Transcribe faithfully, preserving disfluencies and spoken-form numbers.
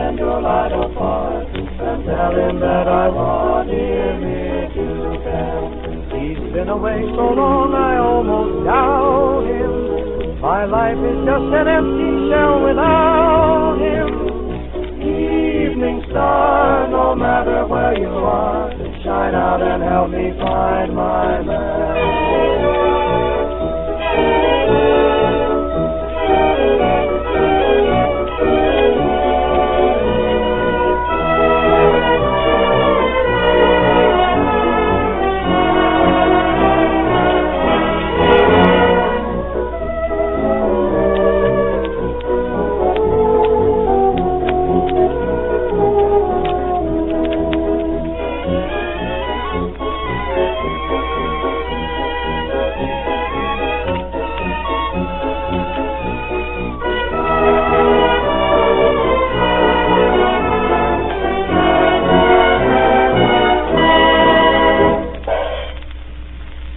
and your light apart, and tell him that I want him here to come. He's been away so long I almost doubt him. My life is just an empty shell without him. Evening star, no matter where you are, shine out and help me find